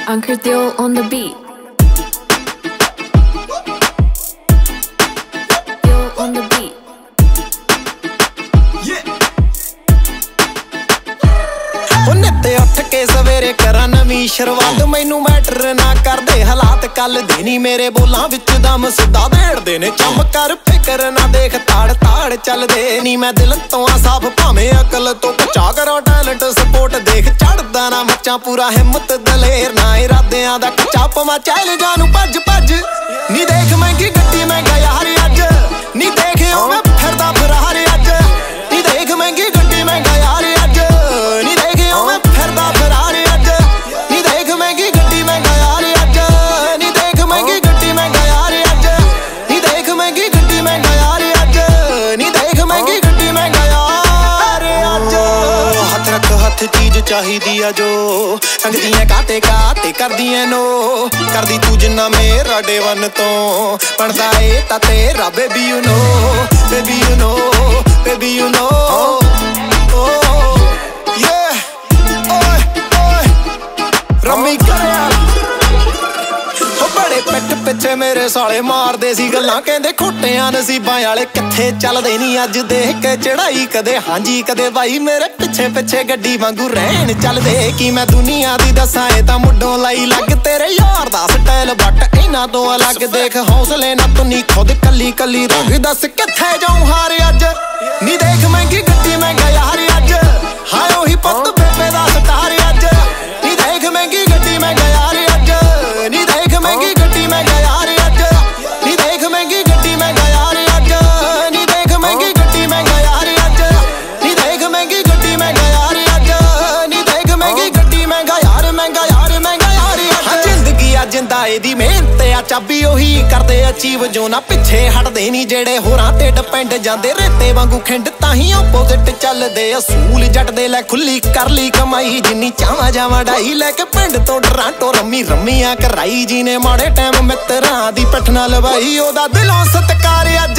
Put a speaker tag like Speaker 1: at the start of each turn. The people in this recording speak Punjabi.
Speaker 1: Anchor Theo on the beat. Theo on the beat.
Speaker 2: ਨਿੱਤੇ ਉੱਠ ਕੇ ਸਵੇਰੇ ਕਰਾਂ ਨਵੀਂ ਸ਼ੁਰੂਆਤ ਮੈਨੂੰ ਮੈਟਰ ਨਾ ਕਰਦੇ ਹਾਲਾਤ ਕੱਲ ਦੇ ਨੀ ਮੇਰੇ ਬੋਲਾਂ ਵਿੱਚ ਦਮ ਸਿੱਧਾ ਦੇੜਦੇ ਨੇ ਚਮ ਕਰ ਫਿਕਰ ਨਾ ਦੇਖ ਤਾੜ ਤਾੜ ਚੱਲਦੇ ਨੀ ਮੈਂ ਦਿਲ ਤੋਂ ਆ ਸਾਫ ਭਾਵੇਂ ਅਕਲ ਤੋਂ ਬਚਾ ਕਰਾਂ ਟੈਲੈਂਟ ਸਪੋਰਟ ਦੇਖ ਚੜਦਾ ਨਾ ਮੱਚਾਂ ਪੂਰਾ ਹਿੰਮਤ ਦਲੇਰ ਨਾ ਇਰਾਦਿਆਂ ਦਾ ਕੱਚਾ ਪਵਾਂ ਚੈਲੰਜਾਂ ਨੂੰ ਭੱਜ ਭੱਜ ਨੀ ਦੇਖ ਮਹਿੰਗੀ ਗੱਡੀ ਮਹਿੰਗਾ ਯਾਰ ਅੱਜ ਨੀ ਦੇਖਿਓ ਮੈਂ ਫਿਰਦਾ ਫਰਾਰ ਅੱਜ ਨੀ ਦੇਖ ਮਹਿੰਗੀ ਗੱਡੀ ਮਹਿੰਗਾ ਯਾਰ ਅੱਜ ਨੀ ਦੇਖਿਓ ਮੈਂ ਫਿਰਦਾ ਫਰਾਰ ਅੱਜ ਨੀ ਦੇਖ ਮਹਿੰਗੀ ਗੱਡੀ ਮਹਿੰਗਾ ਯਾਰ ਅੱਜ ਨੀ ਦੇਖ ਮਹਿੰਗੀ ਗੱਡੀ ਮਹਿੰਗਾ ਯਾਰ ਅੱਜ ਨੀ ਦੇਖ ਮਹਿੰਗੀ ਗੱਡੀ ਮਹਿੰਗਾ ਯਾਰ ਅੱਜ ਨੀ ਦੇਖ ਮਹਿੰਗੀ ਗੱਡੀ ਮਹਿੰਗਾ ਯਾਰ ਅੱਜ ਹੱਥ ਰੱਖ ਹੱਥ ਚੀਜ਼ ਚਾਹੀਦੀ ਆ ਜੋ ਸੰਗਦੀਆਂ ਕਾਤੇ ਕਾਤੇ ਕਰਦੀਆਂ ਨੋ ਕਰਦੀ ਤੂੰ ਜਿੰਨਾ ਮੇਰਾ ਡੇ ਵਨ ਤੋਂ ਬਣਦਾ ਏ ਤਾਂ ਤੇਰਾ baby you know baby you know baby you know ਰੰਮੀ ਕਰਿਆ ਬੜੇ ਪਿੱਠ ਪਿੱਛੇ ਮੇਰੇ ਸਾਲੇ ਮਾਰਦੇ ਸੀ ਗੱਲਾਂ ਕਹਿੰਦੇ ਖੋਟਿਆਂ ਨਸੀਬਾਂ ਵਾਲੇ ਕਿੱਥੇ ਚੱਲਦੇ ਨਹੀਂ ਅੱਜ ਦੇਖ ਕੇ ਚੜਾਈ ਕਦੇ ਹਾਂਜੀ ਕਦੇ ਬਾਈ ਮੇਰੇ ਪਿੱਛੇ ਪਿੱਛੇ ਗੱਡੀ ਵਾਂਗੂ ਰਹਿਣ ਚੱਲਦੇ ਕੀ ਮੈਂ ਦੁਨੀਆ ਦੀ ਦੱਸਾਂ ਇਹ ਤਾਂ ਮੁੱਢੋਂ ਲਈ ਲੱਗ ਤੇਰੇ ਯਾਰ ਦਾ ਸਟਾਈਲ ਬੱਟ ਇਹਨਾਂ ਤੋਂ ਅਲੱਗ ਦੇਖ ਹੌਸਲੇ ਨਾ ਤੂੰ ਨੀ ਖੁਦ ਕੱਲੀ ਕੱਲੀ ਰੰਗ ਦੱਸ ਕਿੱਥੇ ਜਾਉਂ ਹਾਰ ਅੱਜ ਨੀ ਦੇਖ ਮਹਿੰਗੀ ਗੱਡੀ ਮਹਿੰਗਾ ਯਾਰ ਅੱਜ ਹਾਂ ਉਹੀ ਪੁੱਤ ਬੇਬੇ ਦਾ ਸਟਾਰ ਅੱਜ ਨੀ ਦੇਖ ਮਹਿੰਗੀ ਗੱਡੀ ਮਹਿੰਗਾ ਯਾਰ ਅੱਜ ਨੀ ਦੇਖ ਮਹਿੰਗੀ ਗੱਡੀ ਮਹਿੰਗਾ ਯਾਰ ਅੱਜ ਨੀ ਦੇਖ ਮਹਿੰਗੀ ਗੱਡੀ ਮਹਿੰਗਾ ਯਾਰ ਅੱਜ ਨੀ ਦੇਖ ਮਹਿੰਗੀ ਗੱਡੀ ਮਹਿੰਗਾ ਯਾਰ ਅੱਜ ਨੀ ਦੇਖ ਮਹਿੰਗੀ ਗੱਡੀ ਮਹਿੰਗਾ ਯਾਰ ਅੱਜ ਨੀ ਦੇਖ ਮਹਿੰਗੀ ਗੱਡੀ ਮਹਿੰਗਾ ਯਾਰ ਮਹਿੰਗਾ ਯਾਰ ਮਹਿੰਗਾ ਯਾਰ ਅੱਜ ਜ਼ਿੰਦਗੀ ਆ ਜਿੰਦਾ ਇਹਦੀ ਮਿਹਨਤ ਆ ਚਾਬੀ ਉਹੀ ਕਰਦੇ ਅਚੀਵ ਜੋ ਨਾ ਪਿੱਛੇ ਹਟਦੇ ਨਹੀਂ ਜਿਹੜੇ ਹੋਰਾਂ ਤੇ ਡਿਪੈਂਡ ਜਾਂਦੇ ਰੇਤੇ ਵਾਂਗੂ ਖਿੰਡ ਤਾਂ ਹੀ ਆਪੋਜ਼ਿਟ ਚੱਲਦੇ ਅਸੂਲ ਜੱਟ ਦੇ ਲੈ ਖੁੱਲੀ ਕਰ ਲਈ ਕਮਾਈ ਜਿੰਨੀ ਚਾਵਾਂ ਜਾਵਾਂ ਡਾਈ ਲੈ ਕੇ ਪਿੰਡ ਤੋਂ ਟਰਾਂਟੋ ਰੰਮੀਆਂ ਕਰਾਈ ਜੀ ਨੇ ਮਾੜੇ ਟਾਈਮ ਮਿੱਤਰਾਂ ਦੀ ਪਿੱਠ ਨਾਲ ਲਵਾਈ ਉਹਦਾ ਦਿਲੋਂ ਸਤਿਕਾਰ ਅੱਜ